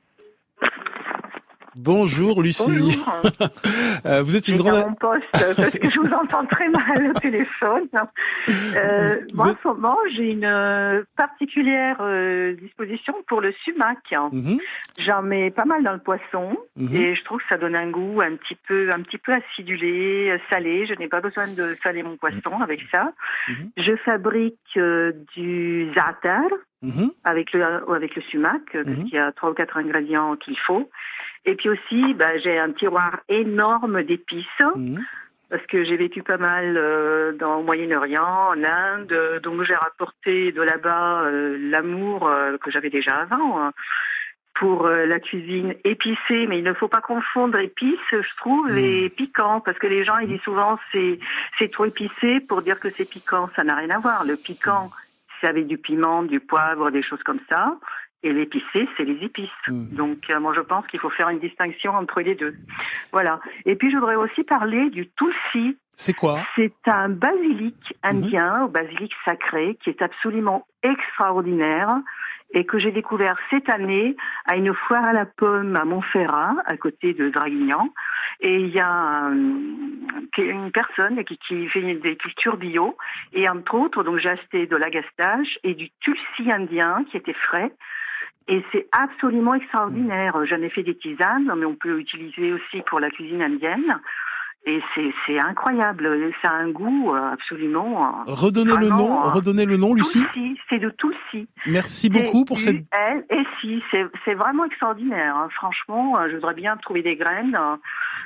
Bonjour Lucie. Bonjour. Vous êtes une grande... mon poste, parce que je vous entends très mal au téléphone. Moi, en ce moment, j'ai une particulière disposition pour le sumac. Mm-hmm. J'en mets pas mal dans le poisson, et je trouve que ça donne un goût un petit peu acidulé, salé. Je n'ai pas besoin de saler mon poisson avec ça. Mm-hmm. Je fabrique du za'atar avec le sumac, parce qu'il y a 3 ou 4 ingrédients qu'il faut. Et puis aussi, j'ai un tiroir énorme d'épices, parce que j'ai vécu pas mal dans le Moyen-Orient, en Inde, donc j'ai rapporté de là-bas l'amour que j'avais déjà avant pour la cuisine épicée, mais il ne faut pas confondre épices, je trouve, et piquant, parce que les gens ils disent souvent c'est trop épicé pour dire que c'est piquant, ça n'a rien à voir. Le piquant, c'est avec du piment, du poivre, des choses comme ça. Et l'épicé, c'est les épices. Donc, moi, je pense qu'il faut faire une distinction entre les deux. Voilà. Et puis, je voudrais aussi parler du tulsi. C'est quoi? C'est un basilic indien, basilic sacré, qui est absolument extraordinaire et que j'ai découvert cette année à une foire à la pomme à Montferrat, à côté de Draguignan. Et il y a une personne qui fait des cultures bio. Et entre autres, donc j'ai acheté de l'agastache et du tulsi indien qui était frais. Et c'est absolument extraordinaire. J'en ai fait des tisanes, mais on peut l'utiliser aussi pour la cuisine indienne. Et c'est incroyable. Ça a un goût absolument... Redonnez le nom, Lucie. Tulsi, c'est de Tulsi. Merci beaucoup pour cette... C'est vraiment extraordinaire. Hein. Franchement, je voudrais bien trouver des graines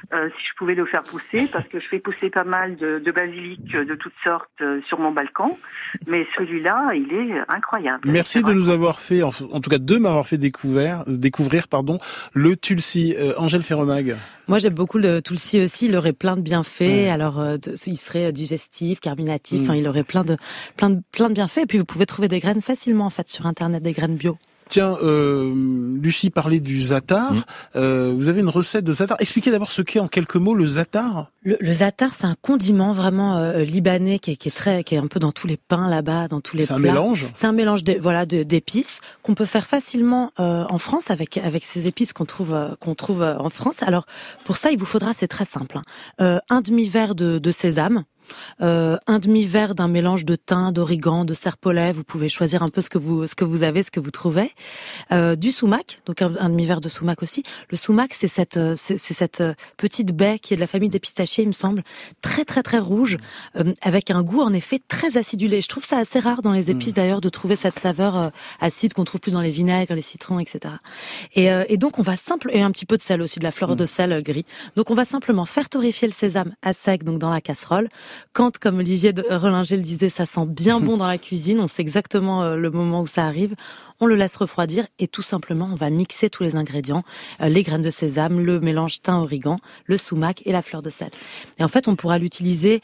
si je pouvais le faire pousser, parce que je fais pousser pas mal de basilic de toutes sortes sur mon balcon. Mais celui-là, il est incroyable. Merci de nous avoir fait, en tout cas de m'avoir fait découvrir, le Tulsi. Angèle Ferromag. Moi, j'aime beaucoup le Tulsi aussi. Il aurait plein de bienfaits. Alors, il serait digestif, carminatif. Enfin, il aurait plein de bienfaits. Et puis, vous pouvez trouver des graines facilement, en fait, sur Internet, des graines bio. Tiens, Lucie parlait du za'atar. Vous avez une recette de za'atar. Expliquez d'abord ce qu'est en quelques mots le za'atar. Le za'atar, c'est un condiment vraiment libanais qui est un peu dans tous les pains là-bas, dans tous les plats. C'est un mélange. C'est un mélange d'épices qu'on peut faire facilement en France avec ces épices qu'on trouve en France. Alors pour ça, il vous faudra, c'est très simple, un demi-verre de sésame. Un demi-verre d'un mélange de thym, d'origan, de serpolet. Vous pouvez choisir un peu ce que vous avez, ce que vous trouvez. Du sumac, donc un demi-verre de sumac aussi. Le sumac, c'est cette petite baie qui est de la famille des pistachiers, il me semble, très très très rouge, avec un goût en effet très acidulé. Je trouve ça assez rare dans les épices d'ailleurs de trouver cette saveur acide qu'on trouve plus dans les vinaigres, les citrons, etc. Et donc on va et un petit peu de sel aussi, de la fleur de sel gris. Donc on va simplement faire torréfier le sésame à sec, donc dans la casserole. Quand, comme Olivier Rollinger le disait, ça sent bien bon dans la cuisine, on sait exactement le moment où ça arrive, on le laisse refroidir et tout simplement on va mixer tous les ingrédients, les graines de sésame, le mélange thym-origan, le sumac et la fleur de sel. Et en fait, on pourra l'utiliser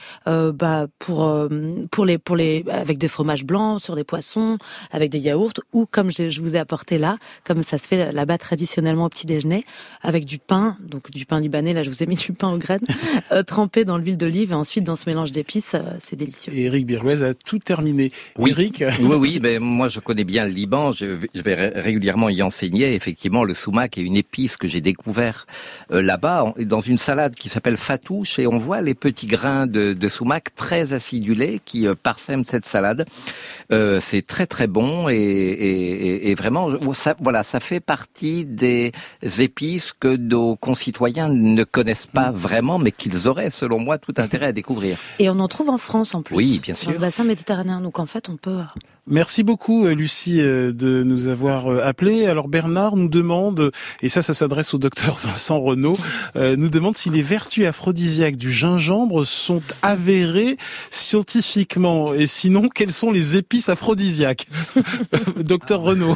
pour les avec des fromages blancs, sur des poissons, avec des yaourts, ou comme je vous ai apporté là, comme ça se fait là-bas traditionnellement au petit déjeuner, avec du pain, donc du pain libanais. Là, je vous ai mis du pain aux graines, trempé dans l'huile d'olive et ensuite dans ce mélange d'épices, c'est délicieux. Et Éric Birlouez a tout terminé. Oui. Éric. Oui, ben moi je connais bien le Liban, je vais régulièrement y enseigner. Effectivement, le sumac est une épice que j'ai découvert là-bas dans une salade qui s'appelle fatouche, et on voit les petits grains de sumac très acidulés qui parsèment cette salade. C'est très très bon et vraiment ça fait partie des épices que nos concitoyens ne connaissent pas vraiment, mais qu'ils auraient selon moi tout intérêt à découvrir. Et on en trouve en France en plus. Oui, bien sûr. Dans le bassin méditerranéen. Donc en fait, on peut... Merci beaucoup Lucie de nous avoir appelés. Alors Bernard nous demande, et ça s'adresse au docteur Vincent Renaud, nous demande si les vertus aphrodisiaques du gingembre sont avérées scientifiquement. Et sinon, quelles sont les épices aphrodisiaques? Docteur Renaud.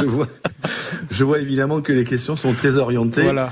Je vois évidemment que les questions sont très orientées. Voilà.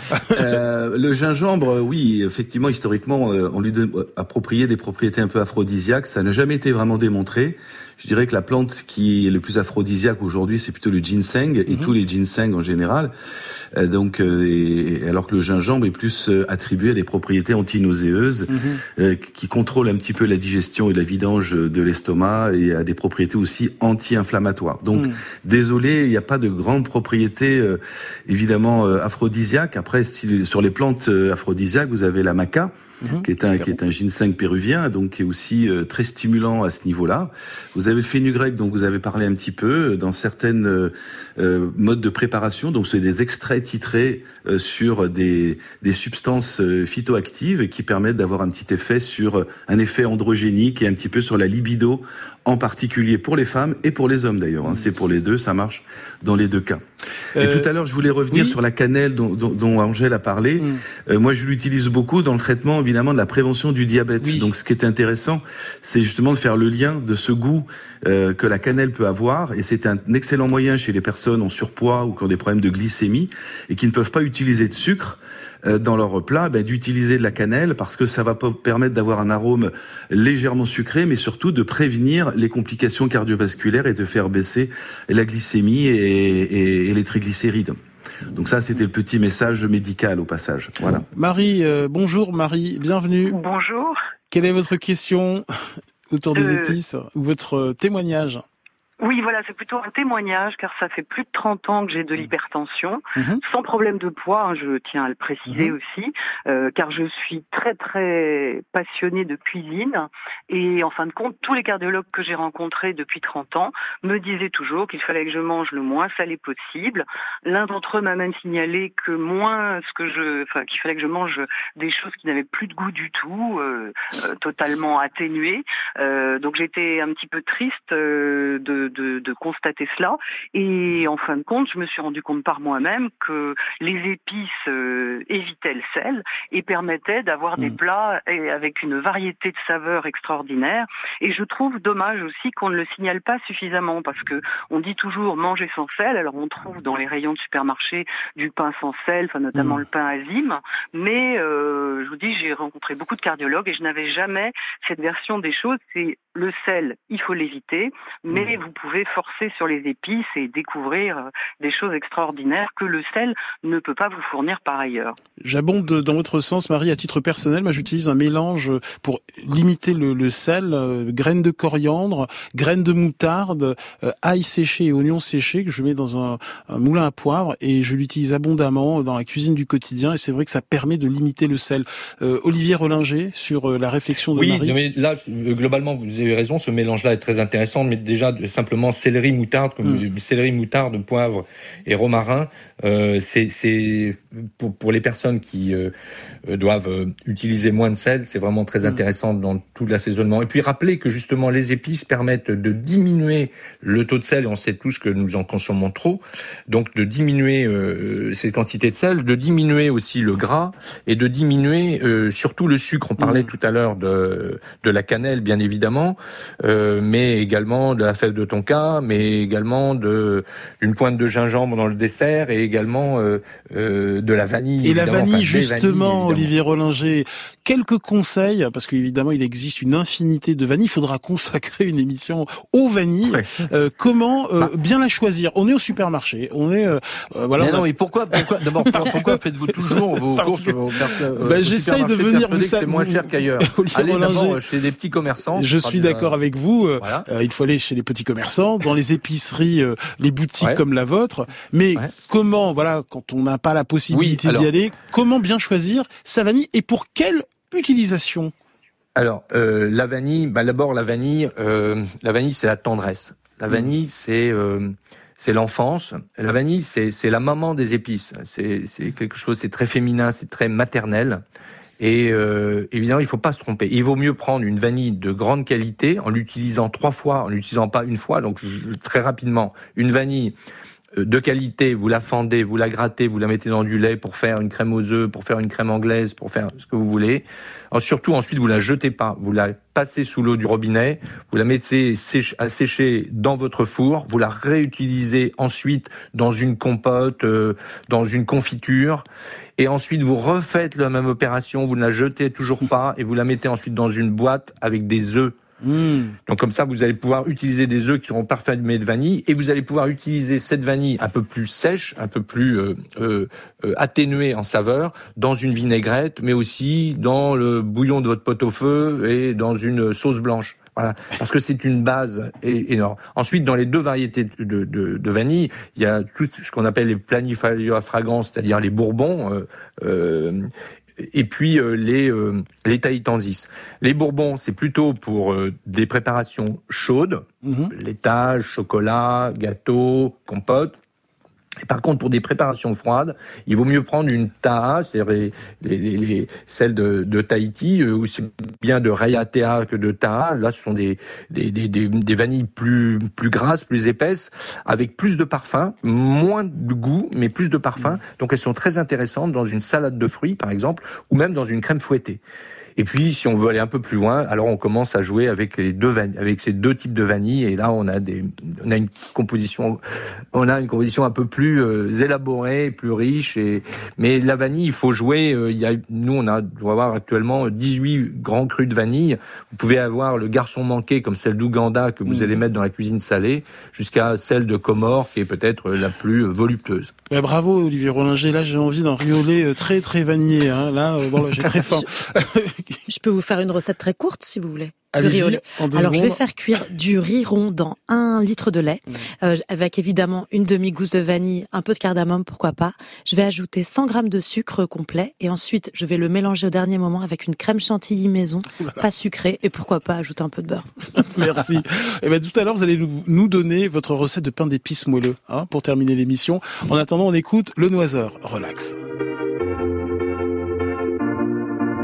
Le gingembre, oui, effectivement, historiquement, on lui appropriait des propriétés un peu aphrodisiaques. Ça n'a jamais été vraiment démontré. Je dirais que la plante qui est le plus aphrodisiaque aujourd'hui, c'est plutôt le ginseng et tous les ginseng en général. Alors que le gingembre est plus attribué à des propriétés antinauséeuses qui contrôlent un petit peu la digestion et la vidange de l'estomac, et à des propriétés aussi anti-inflammatoires. Donc, désolé, il n'y a pas de grandes propriétés évidemment aphrodisiaques. Après, sur les plantes aphrodisiaques, vous avez la maca, qui est un ginseng péruvien, donc qui est aussi très stimulant à ce niveau-là. Vous avez le fenugrec, dont vous avez parlé un petit peu, dans certaines modes de préparation. Donc c'est des extraits titrés sur des substances phytoactives qui permettent d'avoir un petit effet un effet androgénique et un petit peu sur la libido, en particulier pour les femmes et pour les hommes d'ailleurs. C'est pour les deux, ça marche dans les deux cas. Et tout à l'heure, je voulais revenir sur la cannelle dont Angèle a parlé. Moi, je l'utilise beaucoup dans le traitement, évidemment, de la prévention du diabète. Donc, ce qui est intéressant, c'est justement de faire le lien de ce goût que la cannelle peut avoir. Et c'est un excellent moyen chez les personnes en surpoids ou qui ont des problèmes de glycémie et qui ne peuvent pas utiliser de sucre dans leur plat, d'utiliser de la cannelle, parce que ça va permettre d'avoir un arôme légèrement sucré, mais surtout de prévenir les complications cardiovasculaires et de faire baisser la glycémie et les triglycérides. Donc ça, c'était le petit message médical au passage. Voilà. Marie, bonjour Marie, bienvenue. Bonjour. Quelle est votre question autour des épices ou votre témoignage? Oui, voilà, c'est plutôt un témoignage, car ça fait plus de 30 ans que j'ai de l'hypertension, sans problème de poids, je tiens à le préciser aussi, car je suis très très passionnée de cuisine, et en fin de compte, tous les cardiologues que j'ai rencontrés depuis 30 ans me disaient toujours qu'il fallait que je mange le moins salé possible. L'un d'entre eux m'a même signalé que qu'il fallait que je mange des choses qui n'avaient plus de goût du tout, totalement atténuées. Donc j'étais un petit peu triste de de constater cela. Et en fin de compte, je me suis rendu compte par moi-même que les épices évitaient le sel et permettaient d'avoir des plats avec une variété de saveurs extraordinaire. Et je trouve dommage aussi qu'on ne le signale pas suffisamment, parce que on dit toujours manger sans sel. Alors on trouve dans les rayons de supermarché du pain sans sel, enfin notamment le pain azime. Mais je vous dis, j'ai rencontré beaucoup de cardiologues et je n'avais jamais cette version des choses. C'est le sel, il faut l'éviter, mais vous pouvez forcer sur les épices et découvrir des choses extraordinaires que le sel ne peut pas vous fournir par ailleurs. J'abonde dans votre sens, Marie, à titre personnel. Moi, j'utilise un mélange pour limiter le sel, graines de coriandre, graines de moutarde, ail séché et oignons séchés que je mets dans un moulin à poivre, et je l'utilise abondamment dans la cuisine du quotidien, et c'est vrai que ça permet de limiter le sel. Olivier Rollinger, sur la réflexion de Marie. Oui, mais là, globalement, vous avez raison, ce mélange-là est très intéressant, mais déjà, simplement céleri, moutarde, céleri, moutarde, poivre et romarin, c'est pour les personnes qui doivent utiliser moins de sel, c'est vraiment très intéressant dans tout l'assaisonnement. Et puis rappeler que justement les épices permettent de diminuer le taux de sel, et on sait tous que nous en consommons trop, donc de diminuer cette quantité de sel, de diminuer aussi le gras et de diminuer surtout le sucre. On parlait tout à l'heure de la cannelle, bien évidemment, mais également de la fève de tonka, mais également d'une pointe de gingembre dans le dessert, et également de la vanille. Et la vanille, justement, Olivier Rollinger, quelques conseils, parce qu'évidemment il existe une infinité de vanilles, il faudra consacrer une émission aux vanilles. Comment bien la choisir? On est au supermarché, on est voilà. Mais non, mais pourquoi d'abord pourquoi faites-vous toujours vos courses j'essaye de venir, vous savez, c'est moins cher qu'ailleurs. Allez d'abord chez des petits commerçants. Je suis d'accord avec vous. Voilà. Il faut aller chez les petits commerçants, dans les épiceries, les boutiques comme la vôtre. Mais comment, voilà, quand on n'a pas la possibilité d'y aller, comment bien choisir sa vanille et pour quelle utilisation? Alors, la vanille, d'abord la vanille, c'est la tendresse. La vanille, c'est l'enfance. La vanille, c'est la maman des épices. C'est quelque chose, c'est très féminin, c'est très maternel. Et évidemment, il faut pas se tromper. Il vaut mieux prendre une vanille de grande qualité en l'utilisant 3 fois, en l'utilisant pas une fois. Donc très rapidement, une vanille de qualité, vous la fendez, vous la grattez, vous la mettez dans du lait pour faire une crème aux œufs, pour faire une crème anglaise, pour faire ce que vous voulez. Alors, surtout, ensuite, vous la jetez pas. Vous la passez sous l'eau du robinet, vous la mettez à sécher dans votre four, vous la réutilisez ensuite dans une compote, dans une confiture, et ensuite vous refaites la même opération, vous ne la jetez toujours pas, et vous la mettez ensuite dans une boîte avec des œufs. Donc comme ça, vous allez pouvoir utiliser des œufs qui seront parfaitement de vanille, et vous allez pouvoir utiliser cette vanille un peu plus sèche, un peu plus atténuée en saveur, dans une vinaigrette, mais aussi dans le bouillon de votre pot-au-feu et dans une sauce blanche. Voilà, parce que c'est une base énorme. Ensuite, dans les 2 variétés de vanille, il y a tout ce qu'on appelle les planifiers à fragrance, c'est-à-dire les bourbons, et puis les tahitensis. Les bourbons, c'est plutôt pour des préparations chaudes, laitage, chocolat, gâteau, compote. Et par contre, pour des préparations froides, il vaut mieux prendre une taha, c'est-à-dire celles de Tahiti, ou c'est bien de Raiatea que de taha. Là, ce sont des vanilles plus grasses, plus épaisses, avec plus de parfum, moins de goût, mais plus de parfum. Donc, elles sont très intéressantes dans une salade de fruits, par exemple, ou même dans une crème fouettée. Et puis, si on veut aller un peu plus loin, alors on commence à jouer avec avec ces 2 types de vanille. Et là, on a une composition un peu plus élaborée, plus riche. Mais la vanille, il faut jouer. Nous, on doit avoir actuellement 18 grands crus de vanille. Vous pouvez avoir le garçon manqué, comme celle d'Ouganda que vous allez mettre dans la cuisine salée, jusqu'à celle de Comore, qui est peut-être la plus voluptueuse. Bravo, Olivier Rollinger. Là, j'ai envie d'un riolet très, très vanillé. Là, j'ai très faim. Je peux vous faire une recette très courte, si vous voulez. Allez-y, alors, je vais faire cuire du riz rond dans 1 litre de lait, avec évidemment une demi-gousse de vanille, un peu de cardamome, pourquoi pas. Je vais ajouter 100 grammes de sucre complet, et ensuite, je vais le mélanger au dernier moment avec une crème chantilly maison, pas sucrée, et pourquoi pas ajouter un peu de beurre. Merci. Et tout à l'heure, vous allez nous donner votre recette de pain d'épices moelleux, pour terminer l'émission. En attendant, on écoute Le Noiseur. Relax.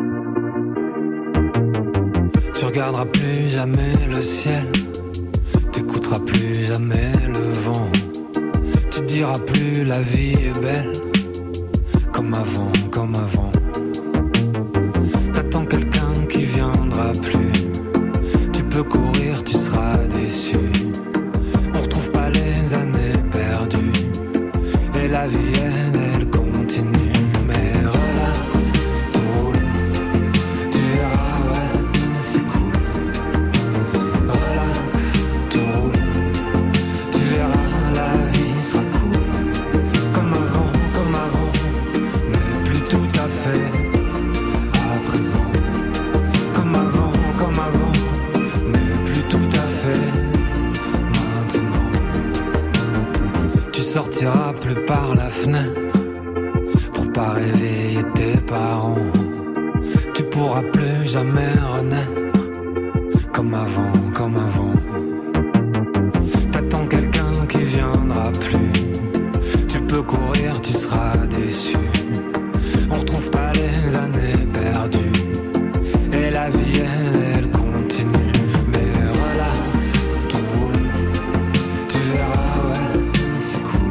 Tu regarderas plus jamais le ciel. T'écouteras plus jamais le vent. Tu diras plus la vie est belle. Comme avant, comme avant. T'attends quelqu'un qui viendra plus. Tu peux courir, tu seras déçu. On retrouve pas les années perdues. Et la vie elle continue. Mais relax, tout roule. Tu verras, ouais, c'est cool. Relax, tout roule. Tu verras, la vie sera cool. Comme avant, mais plus tout à fait à présent. Comme avant, mais plus tout à fait maintenant. Tu sortiras plus par la fenêtre pour pas réveiller tes parents. Tu pourras plus jamais renaître comme avant, comme avant. T'attends quelqu'un qui viendra plus. Tu peux courir, tu seras déçu. On retrouve pas les années perdues. Et la vie elle continue. Mais relax, tout roule. Tu verras, ouais, c'est cool.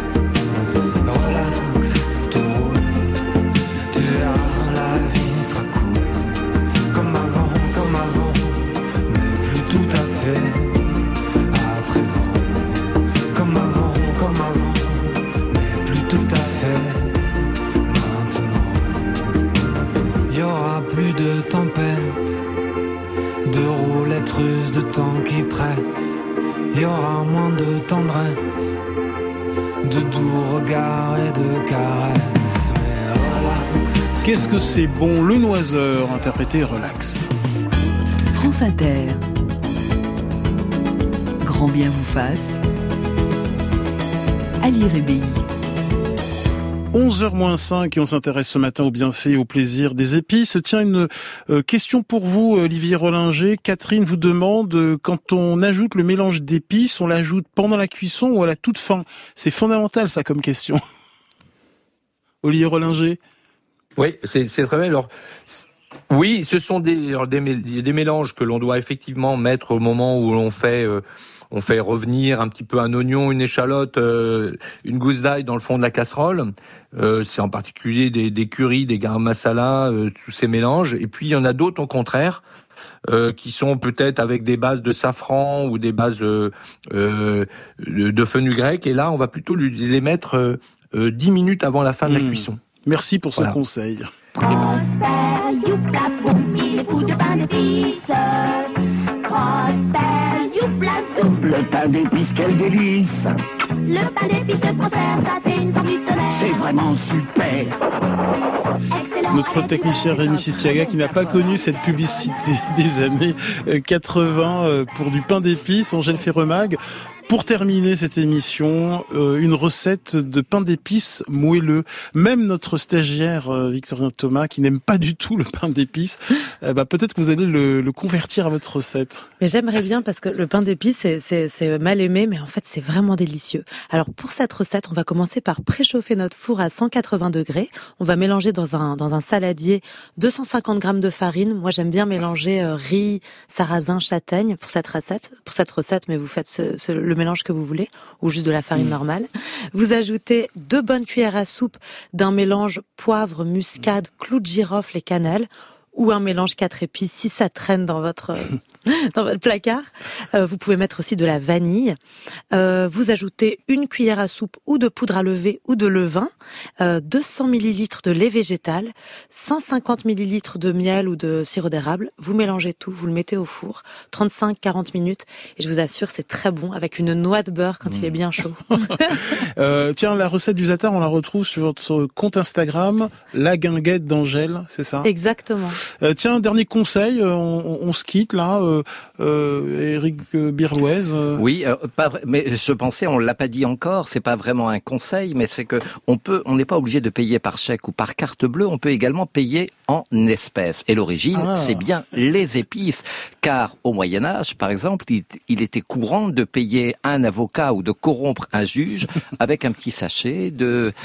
Relax, tout roule. Tu verras, la vie sera cool. Comme avant, mais plus tout à fait à présent. Comme avant, mais plus tout à fait maintenant. Y aura plus de tempêtes, de roulettes russes, de temps qui presse. Y aura moins de tendresse, de doux regards et de caresses. Mais relax. Qu'est-ce que c'est bon, Le Noiseur, interprété Relax. France Inter. Grand bien vous fasse. Ali Rébéi. 11h-5 et on s'intéresse ce matin aux bienfaits et au plaisir des épices. Tiens, une question pour vous, Olivier Rollinger. Catherine vous demande, quand on ajoute le mélange d'épices, on l'ajoute pendant la cuisson ou à la toute fin? C'est fondamental ça comme question. Olivier Rollinger. Oui, c'est très bien. Alors, oui, ce sont des mélanges que l'on doit effectivement mettre au moment où on fait revenir un petit peu un oignon, une échalote, une gousse d'ail dans le fond de la casserole. C'est en particulier des currys, des garam masala, tous ces mélanges. Et puis il y en a d'autres au contraire, qui sont peut-être avec des bases de safran ou des bases de fenugrec. Et là, on va plutôt les mettre 10 minutes avant la fin de la cuisson. Merci pour ce conseil. Prosper, youpla, boum, il est fou de pain d'épices. Prosper, youpla, zoum. Le pain d'épices, quel délice! Le pain d'épices de Prosper, ça fait une forme du tonnerre. C'est vraiment super! Excellent. Notre technicien Rémi Sistiaga qui n'a pas connu cette publicité des années 80 pour du pain d'épices, Angèle Ferremag. Pour terminer cette émission, une recette de pain d'épices moelleux. Même notre stagiaire Victorien Thomas, qui n'aime pas du tout le pain d'épices, peut-être que vous allez le convertir à votre recette. Mais j'aimerais bien parce que le pain d'épices, c'est mal aimé, mais en fait c'est vraiment délicieux. Alors pour cette recette, on va commencer par préchauffer notre four à 180 degrés. On va mélanger dans un saladier 250 grammes de farine. Moi j'aime bien mélanger riz, sarrasin, châtaigne pour cette recette, mais vous faites le mélange que vous voulez, ou juste de la farine normale. Vous ajoutez 2 bonnes cuillères à soupe d'un mélange poivre, muscade, clou de girofle et cannelle, ou un mélange 4 épices si ça traîne dans votre placard. Vous pouvez mettre aussi de la vanille. Vous ajoutez 1 cuillère à soupe ou de poudre à lever ou de levain, 200 ml de lait végétal, 150 ml de miel ou de sirop d'érable. Vous mélangez tout, vous le mettez au four, 35-40 minutes, et je vous assure, c'est très bon avec une noix de beurre quand il est bien chaud. Tiens, la recette du zatar, on la retrouve sur votre compte Instagram, La Guinguette d'Angèle, c'est ça? Exactement. Tiens, dernier conseil, on se quitte là, Éric Birlouez. Oui, pas vrai, mais je pensais, on l'a pas dit encore, c'est pas vraiment un conseil, mais c'est que on n'est pas obligé de payer par chèque ou par carte bleue, on peut également payer en espèces. Et l'origine, c'est bien les épices, car au Moyen-Âge, par exemple, il était courant de payer un avocat ou de corrompre un juge avec un petit sachet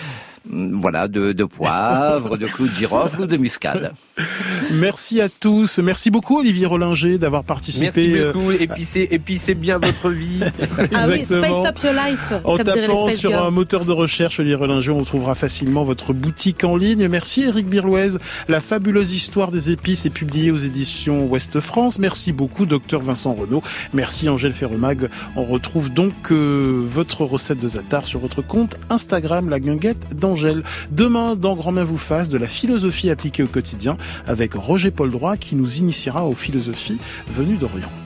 voilà, de poivre, de clous de girofle ou de muscade. Merci à tous. Merci beaucoup Olivier Rollinger d'avoir participé. Merci beaucoup. Épicez bien votre vie. Ah oui, spice up your life. En tapant sur un moteur de recherche Olivier Rollinger, on retrouvera facilement votre boutique en ligne. Merci Éric Birlouez. La fabuleuse histoire des épices est publiée aux éditions Ouest France. Merci beaucoup Dr Vincent Renaud. Merci Angèle Ferremag. On retrouve donc votre recette de Zatar sur votre compte Instagram, la guinguette d'Angèle. Demain, dans Grand Main vous fasse, de la philosophie appliquée au quotidien avec Roger Paul Droit qui nous initiera aux philosophies venues d'Orient.